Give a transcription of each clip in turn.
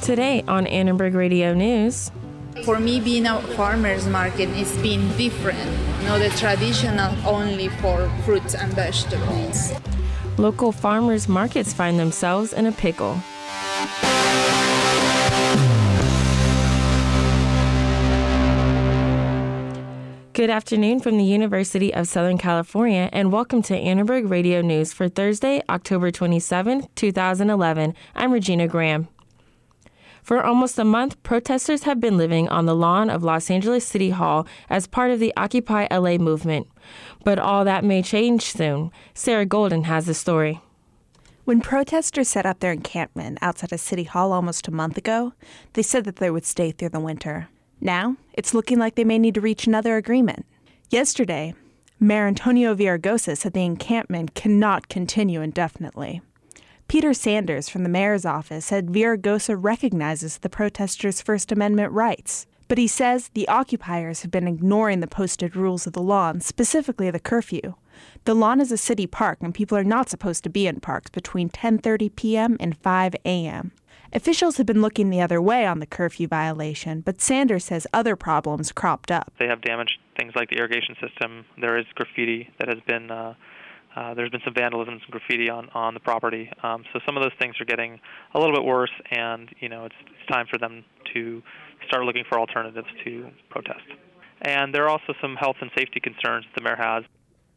Today on Annenberg Radio News. For me, being a farmer's market is being different, not the traditional only for fruits and vegetables. Local farmers markets find themselves in a pickle. Good afternoon from the University of Southern California, and welcome to Annenberg Radio News for Thursday, October 27, 2011. I'm Regina Graham. For almost a month, protesters have been living on the lawn of Los Angeles City Hall as part of the Occupy LA movement. But all that may change soon. Sarah Golden has the story. When protesters set up their encampment outside of City Hall almost a month ago, they said that they would stay through the winter. Now, it's looking like they may need to reach another agreement. Yesterday, Mayor Antonio Villaraigosa said the encampment cannot continue indefinitely. Peter Sanders from the mayor's office said Villaraigosa recognizes the protesters' First Amendment rights, but he says the occupiers have been ignoring the posted rules of the lawn, specifically the curfew. The lawn is a city park, and people are not supposed to be in parks between 10:30 p.m. and 5 a.m. Officials have been looking the other way on the curfew violation, but Sanders says other problems cropped up. They have damaged things like the irrigation system. There is graffiti that has been there's been some vandalism, some graffiti on the property. So some of those things are getting a little bit worse, and it's time for them to start looking for alternatives to protest. And there are also some health and safety concerns the mayor has.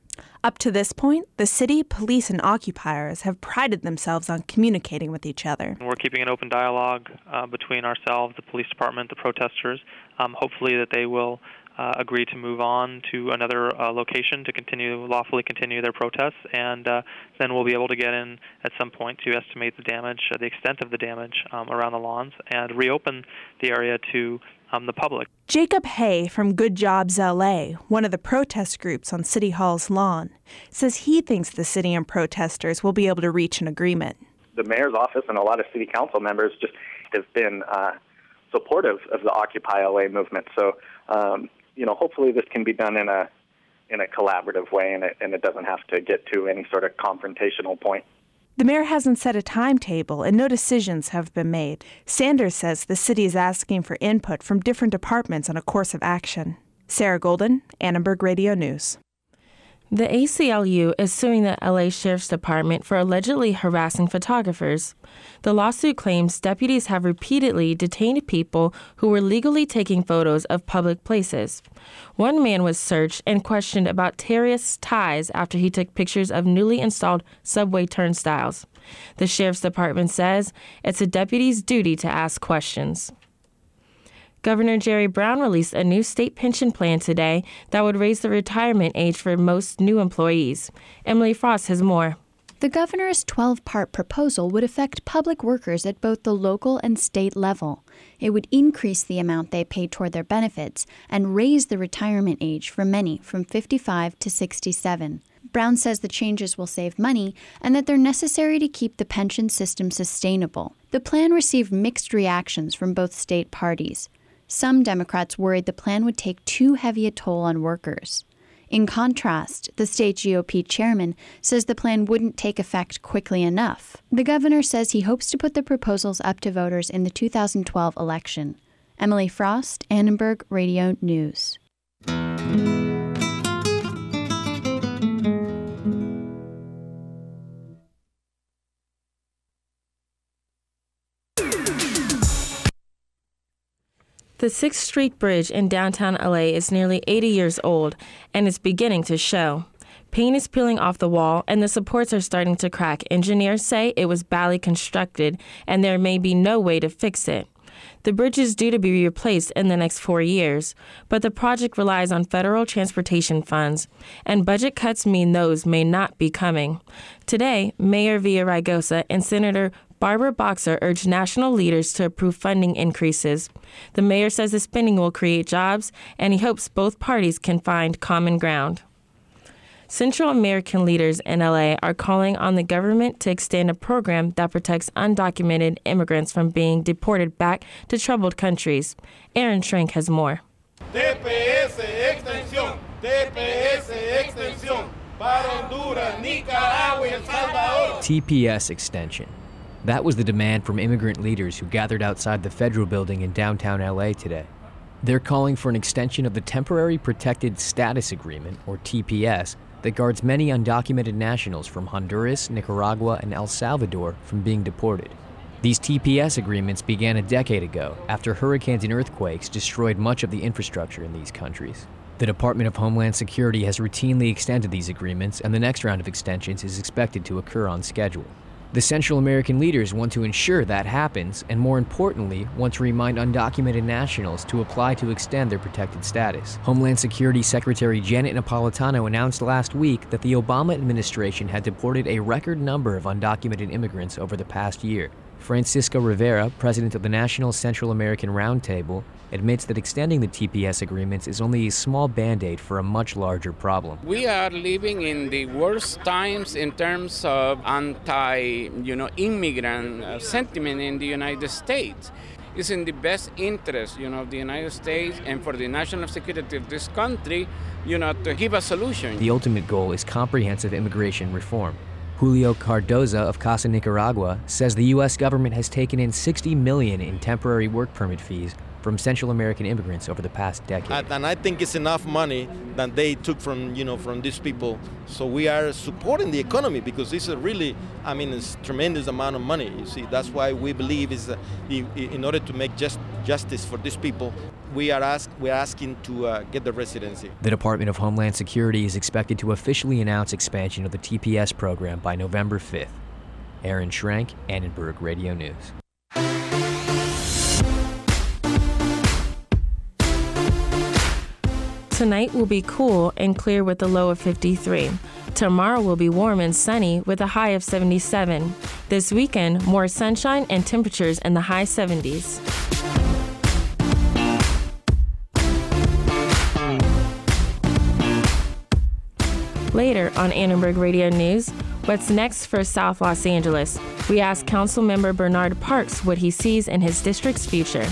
Up to this point, the city, police, and occupiers have prided themselves on communicating with each other. We're keeping an open dialogue between ourselves, the police department, the protesters. Hopefully that they will agree to move on to another location to lawfully continue their protests, and then we'll be able to get in at some point to estimate the damage, the extent of the damage around the lawns, and reopen the area to the public. Jacob Hay from Good Jobs LA, one of the protest groups on City Hall's lawn, says he thinks the city and protesters will be able to reach an agreement. The mayor's office and a lot of city council members just have been supportive of the Occupy LA movement. So, hopefully this can be done in a collaborative way, and it doesn't have to get to any sort of confrontational point. The mayor hasn't set a timetable, and no decisions have been made. Sanders says the city is asking for input from different departments on a course of action. Sarah Golden, Annenberg Radio News. The ACLU is suing the LA Sheriff's Department for allegedly harassing photographers. The lawsuit claims deputies have repeatedly detained people who were legally taking photos of public places. One man was searched and questioned about terrorist ties after he took pictures of newly installed subway turnstiles. The Sheriff's Department says it's a deputy's duty to ask questions. Governor Jerry Brown released a new state pension plan today that would raise the retirement age for most new employees. Emily Frost has more. The governor's 12-part proposal would affect public workers at both the local and state level. It would increase the amount they pay toward their benefits and raise the retirement age for many from 55 to 67. Brown says the changes will save money and that they're necessary to keep the pension system sustainable. The plan received mixed reactions from both state parties. Some Democrats worried the plan would take too heavy a toll on workers. In contrast, the state GOP chairman says the plan wouldn't take effect quickly enough. The governor says he hopes to put the proposals up to voters in the 2012 election. Emily Frost, Annenberg Radio News. The 6th Street Bridge in downtown LA is nearly 80 years old, and it's beginning to show. Paint is peeling off the wall, and the supports are starting to crack. Engineers say it was badly constructed, and there may be no way to fix it. The bridge is due to be replaced in the next 4 years, but the project relies on federal transportation funds, and budget cuts mean those may not be coming. Today, Mayor Villaraigosa and Senator Barbara Boxer urged national leaders to approve funding increases. The mayor says the spending will create jobs, and he hopes both parties can find common ground. Central American leaders in LA are calling on the government to extend a program that protects undocumented immigrants from being deported back to troubled countries. Aaron Schrank has more. TPS extensión, TPS extensión, para Honduras, Nicaragua y El Salvador. TPS extension. That was the demand from immigrant leaders who gathered outside the federal building in downtown LA today. They're calling for an extension of the Temporary Protected Status Agreement, or TPS, that guards many undocumented nationals from Honduras, Nicaragua, and El Salvador from being deported. These TPS agreements began a decade ago after hurricanes and earthquakes destroyed much of the infrastructure in these countries. The Department of Homeland Security has routinely extended these agreements, and the next round of extensions is expected to occur on schedule. The Central American leaders want to ensure that happens, and more importantly, want to remind undocumented nationals to apply to extend their protected status. Homeland Security Secretary Janet Napolitano announced last week that the Obama administration had deported a record number of undocumented immigrants over the past year. Francisco Rivera, president of the National Central American Roundtable, admits that extending the TPS agreements is only a small band-aid for a much larger problem. We are living in the worst times in terms of anti-immigrant sentiment in the United States. It's in the best interest, of the United States and for the national security of this country, to give a solution. The ultimate goal is comprehensive immigration reform. Julio Cardoza of Casa Nicaragua says the U.S. government has taken in $60 million in temporary work permit fees from Central American immigrants over the past decade. And I think it's enough money that they took from these people. So we are supporting the economy because this is it's a tremendous amount of money. You see, that's why we believe in order to make justice for these people, we're asking to get the residency. The Department of Homeland Security is expected to officially announce expansion of the TPS program by November 5th. Aaron Schrank, Annenberg Radio News. Tonight will be cool and clear with a low of 53. Tomorrow will be warm and sunny with a high of 77. This weekend, more sunshine and temperatures in the high 70s. Later on Annenberg Radio News, what's next for South Los Angeles? We ask Councilmember Bernard Parks what he sees in his district's future.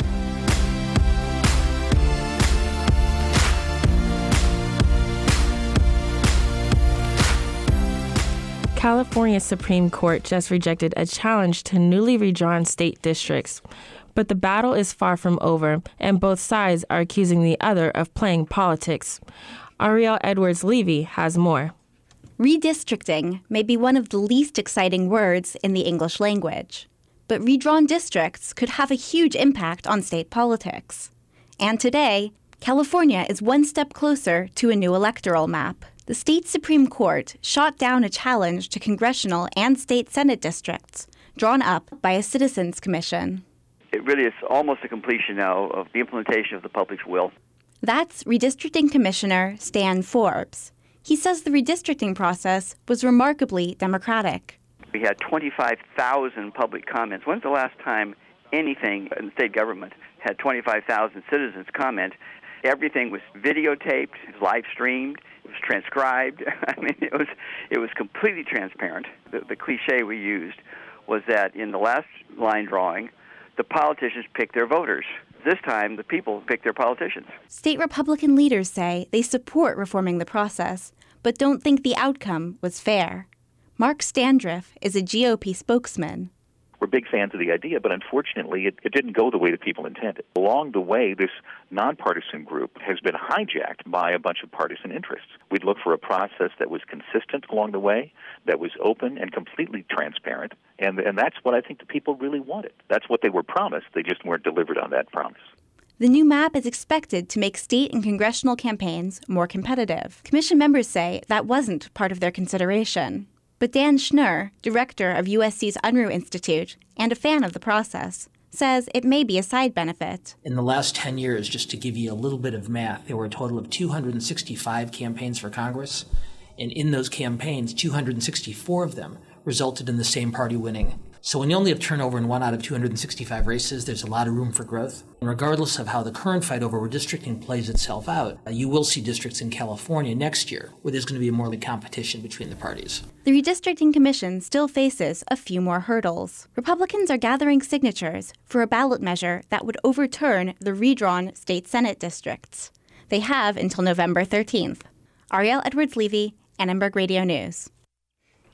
California Supreme Court just rejected a challenge to newly redrawn state districts. But the battle is far from over, and both sides are accusing the other of playing politics. Ariel Edwards-Levy has more. Redistricting may be one of the least exciting words in the English language, but redrawn districts could have a huge impact on state politics. And today, California is one step closer to a new electoral map. The state Supreme Court shot down a challenge to congressional and state Senate districts drawn up by a citizens commission. It really is almost a completion now of the implementation of the public's will. That's Redistricting Commissioner Stan Forbes. He says the redistricting process was remarkably democratic. We had 25,000 public comments. When's the last time anything in the state government had 25,000 citizens comment? Everything was videotaped, live streamed, it was transcribed. It was completely transparent. The cliche we used was that in the last line drawing, the politicians picked their voters. This time, the people picked their politicians. State Republican leaders say they support reforming the process, but don't think the outcome was fair. Mark Standriff is a GOP spokesman. We're big fans of the idea, but unfortunately, it didn't go the way the people intended. Along the way, this nonpartisan group has been hijacked by a bunch of partisan interests. We'd look for a process that was consistent along the way, that was open and completely transparent, and that's what I think the people really wanted. That's what they were promised. They just weren't delivered on that promise. The new map is expected to make state and congressional campaigns more competitive. Commission members say that wasn't part of their consideration. But Dan Schnur, director of USC's Unruh Institute and a fan of the process, says it may be a side benefit. In the last 10 years, just to give you a little bit of math, there were a total of 265 campaigns for Congress. And in those campaigns, 264 of them resulted in the same party winning. So when you only have turnover in 1 out of 265 races, there's a lot of room for growth. And regardless of how the current fight over redistricting plays itself out, you will see districts in California next year where there's going to be more of a competition between the parties. The Redistricting Commission still faces a few more hurdles. Republicans are gathering signatures for a ballot measure that would overturn the redrawn state Senate districts. They have until November 13th. Ariel Edwards-Levy, Annenberg Radio News.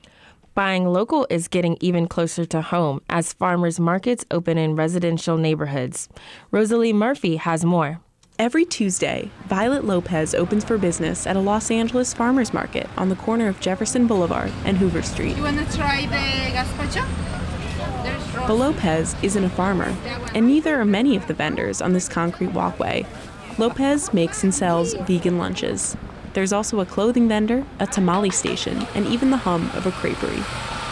Buying local is getting even closer to home as farmers markets open in residential neighborhoods. Rosalie Murphy has more. Every Tuesday, Violet Lopez opens for business at a Los Angeles farmers market on the corner of Jefferson Boulevard and Hoover Street. You want to try the gazpacho? But Lopez isn't a farmer, and neither are many of the vendors on this concrete walkway. Lopez makes and sells vegan lunches. There's also a clothing vendor, a tamale station, and even the hum of a creperie.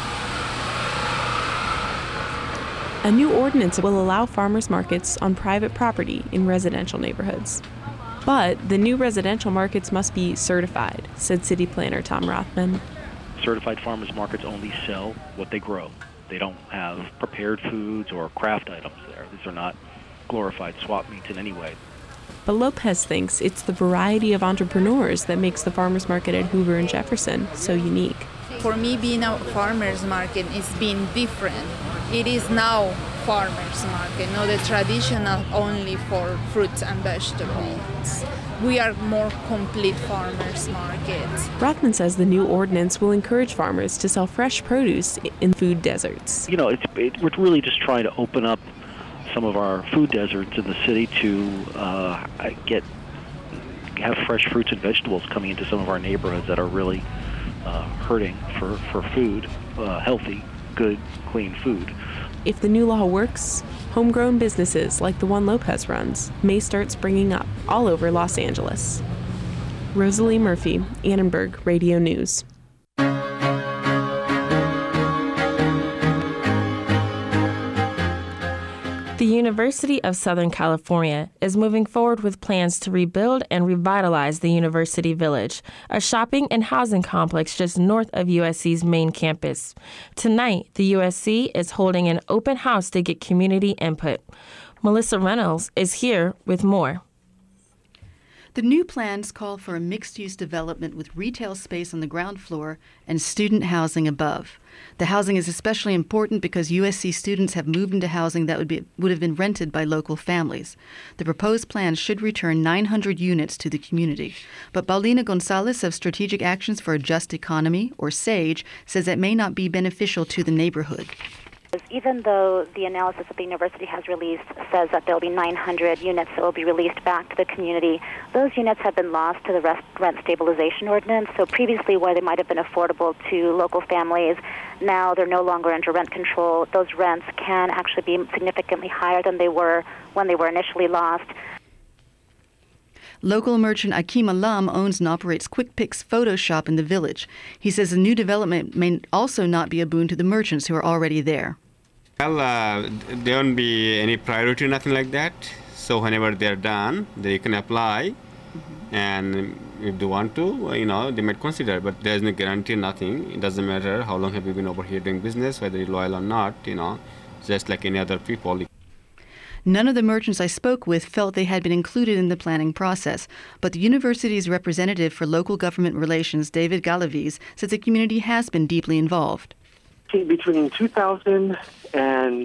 A new ordinance will allow farmers markets on private property in residential neighborhoods. But the new residential markets must be certified, said City Planner Tom Rothman. Certified farmers markets only sell what they grow. They don't have prepared foods or craft items there. These are not glorified swap meets in any way. But Lopez thinks it's the variety of entrepreneurs that makes the farmers market at Hoover and Jefferson so unique. For me, being a farmer's market is being different. It is now farmer's market, not the traditional only for fruits and vegetables. We are more complete farmer's market. Rothman says the new ordinance will encourage farmers to sell fresh produce in food deserts. You know, we're really just trying to open up some of our food deserts in the city to have fresh fruits and vegetables coming into some of our neighborhoods that are really hurting for food, healthy, good, clean food. If the new law works, homegrown businesses like the one Lopez runs may start springing up all over Los Angeles. Rosalie Murphy, Annenberg Radio News. The University of Southern California is moving forward with plans to rebuild and revitalize the University Village, a shopping and housing complex just north of USC's main campus. Tonight, the USC is holding an open house to get community input. Melissa Reynolds is here with more. The new plans call for a mixed-use development with retail space on the ground floor and student housing above. The housing is especially important because USC students have moved into housing that would have been rented by local families. The proposed plan should return 900 units to the community. But Paulina Gonzalez of Strategic Actions for a Just Economy, or SAGE, says it may not be beneficial to the neighborhood. Even though the analysis that the university has released says that there will be 900 units that will be released back to the community, those units have been lost to the rent stabilization ordinance. So previously, where they might have been affordable to local families, now they're no longer under rent control. Those rents can actually be significantly higher than they were when they were initially lost. Local merchant Akeem Alam owns and operates Quick Picks Photo Shop in the village. He says the new development may also not be a boon to the merchants who are already there. Well, there won't be any priority, nothing like that. So whenever they're done, they can apply. And if they want to, they might consider. But there's no guarantee, nothing. It doesn't matter how long have you been over here doing business, whether you're loyal or not, just like any other people. None of the merchants I spoke with felt they had been included in the planning process, but the university's representative for local government relations, David Galaviz, says the community has been deeply involved. Between 2007 and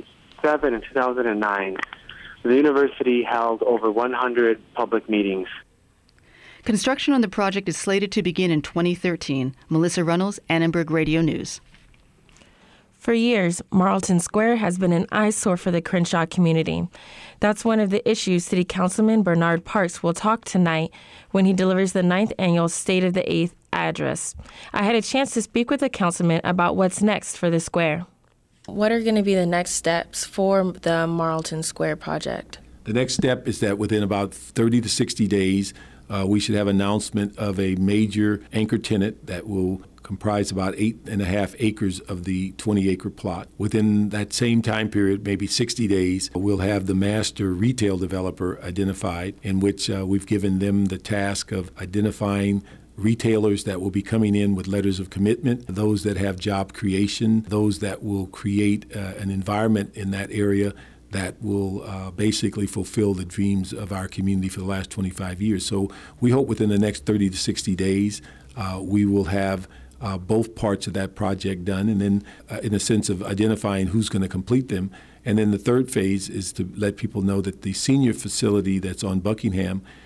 2009, the university held over 100 public meetings. Construction on the project is slated to begin in 2013. Melissa Reynolds, Annenberg Radio News. For years, Marlton Square has been an eyesore for the Crenshaw community. That's one of the issues City Councilman Bernard Parks will talk tonight when he delivers the 9th annual State of the 8th address. I had a chance to speak with the councilman about what's next for the square. What are going to be the next steps for the Marlton Square project? The next step is that within about 30 to 60 days, we should have announcement of a major anchor tenant that will comprise about 8.5 acres of the 20-acre plot. Within that same time period, maybe 60 days, we'll have the master retail developer identified, in which we've given them the task of identifying retailers that will be coming in with letters of commitment, those that have job creation, those that will create an environment in that area that will basically fulfill the dreams of our community for the last 25 years. So we hope within the next 30 to 60 days, we will have both parts of that project done, and then in a sense of identifying who's going to complete them. And then the third phase is to let people know that the senior facility that's on Buckingham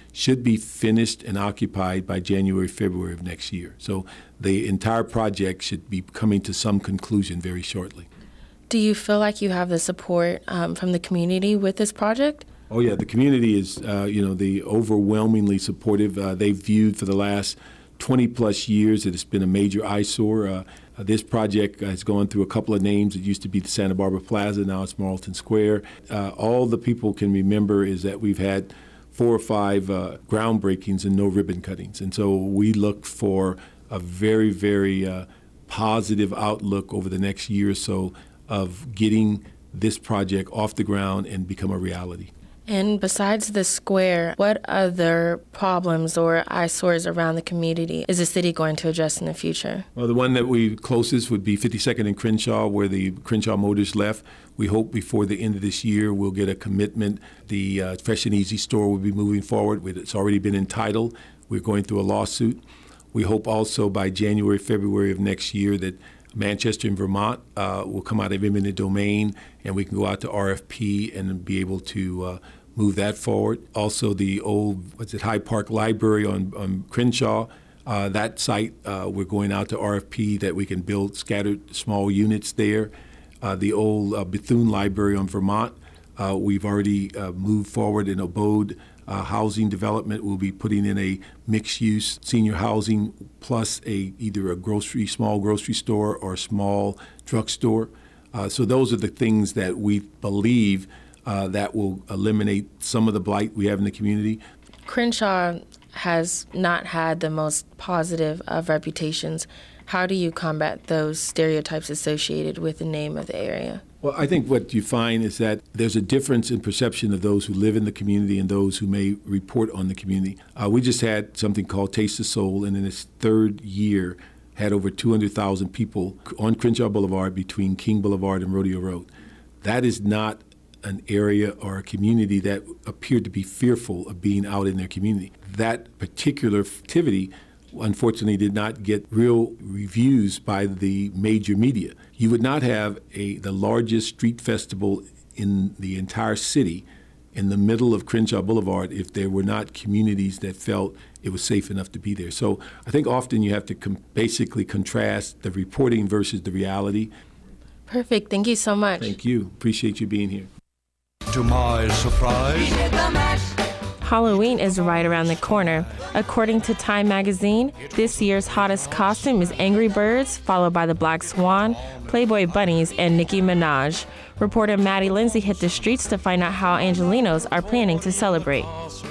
should be finished and occupied by January, February of next year. So the entire project should be coming to some conclusion very shortly. Do you feel like you have the support from the community with this project? Oh, yeah. The community is, the overwhelmingly supportive. They've viewed for the last 20-plus years that it's been a major eyesore. This project has gone through a couple of names. It used to be the Santa Barbara Plaza. Now it's Marlton Square. All the people can remember is that we've had 4 or 5 groundbreakings and no ribbon cuttings. And so we look for a very, very positive outlook over the next year or so of getting this project off the ground and become a reality. And besides the square, what other problems or eyesores around the community is the city going to address in the future? Well, the one that we closest would be 52nd and Crenshaw, where the Crenshaw Motors left. We hope before the end of this year we'll get a commitment. The Fresh and Easy store will be moving forward. It's already been entitled. We're going through a lawsuit. We hope also by January, February of next year that Manchester and Vermont will come out of eminent domain, and we can go out to RFP and be able to move that forward. Also, the old Hyde Park Library on Crenshaw, that site, we're going out to RFP that we can build scattered small units there. The old Bethune Library on Vermont, we've already moved forward in Abode housing development. We'll be putting in a mixed-use senior housing plus either a small grocery store or a small drugstore. So those are the things that we believe that will eliminate some of the blight we have in the community. Crenshaw has not had the most positive of reputations. How do you combat those stereotypes associated with the name of the area? Well, I think what you find is that there's a difference in perception of those who live in the community and those who may report on the community. We just had something called Taste the Soul, and in its 3rd year had over 200,000 people on Crenshaw Boulevard between King Boulevard and Rodeo Road. That is not an area or a community that appeared to be fearful of being out in their community. That particular activity, unfortunately, did not get real reviews by the major media. You would not have the largest street festival in the entire city in the middle of Crenshaw Boulevard if there were not communities that felt it was safe enough to be there. So I think often you have to basically contrast the reporting versus the reality. Perfect. Thank you so much. Thank you. Appreciate you being here. To my surprise, Halloween is right around the corner. According to Time magazine, this year's hottest costume is Angry Birds, followed by the Black Swan, Playboy Bunnies, and Nicki Minaj. Reporter Maddie Lindsay hit the streets to find out how Angelinos are planning to celebrate.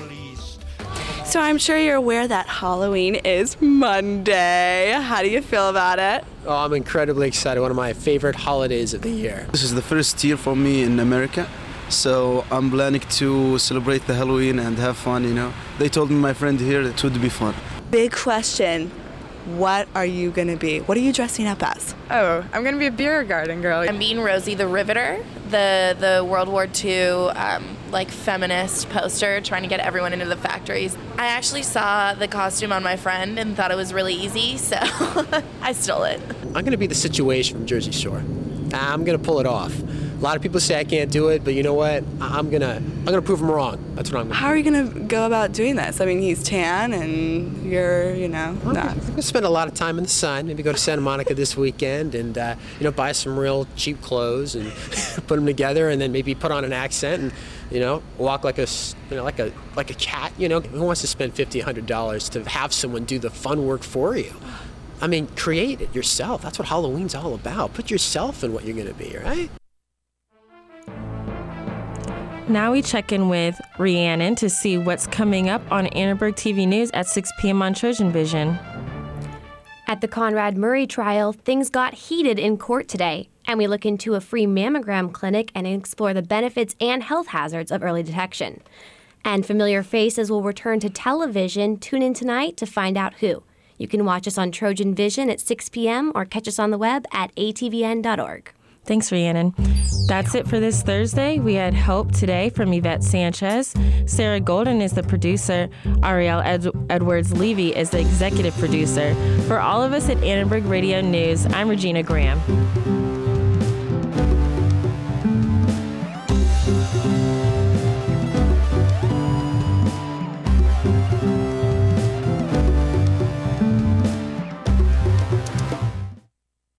So I'm sure you're aware that Halloween is Monday. How do you feel about it? Oh, I'm incredibly excited. One of my favorite holidays of the year. This is the first year for me in America. So I'm planning to celebrate the Halloween and have fun, They told me, my friend here, it would be fun. Big question. What are you going to be? What are you dressing up as? Oh, I'm going to be a beer garden girl. I'm being Rosie the Riveter, the World War II feminist poster, trying to get everyone into the factories. I actually saw the costume on my friend and thought it was really easy, so I stole it. I'm going to be the Situation from Jersey Shore. I'm going to pull it off. A lot of people say I can't do it, but you know what? I'm gonna prove them wrong. That's what I'm gonna do. How are you gonna go about doing this? I mean, he's tan and you're, not. I'm gonna spend a lot of time in the sun. Maybe go to Santa Monica this weekend and buy some real cheap clothes and put them together, and then maybe put on an accent and walk like a cat. Who wants to spend $50, $100 to have someone do the fun work for you? I mean, create it yourself. That's what Halloween's all about. Put yourself in what you're gonna be, right? Now we check in with Rhiannon to see what's coming up on Annenberg TV News at 6 p.m. on Trojan Vision. At the Conrad Murray trial, things got heated in court today, and we look into a free mammogram clinic and explore the benefits and health hazards of early detection. And familiar faces will return to television. Tune in tonight to find out who. You can watch us on Trojan Vision at 6 p.m. or catch us on the web at atvn.org. Thanks, Rhiannon. That's it for this Thursday. We had help today from Yvette Sanchez. Sarah Golden is the producer. Ariel Edwards-Levy is the executive producer. For all of us at Annenberg Radio News, I'm Regina Graham.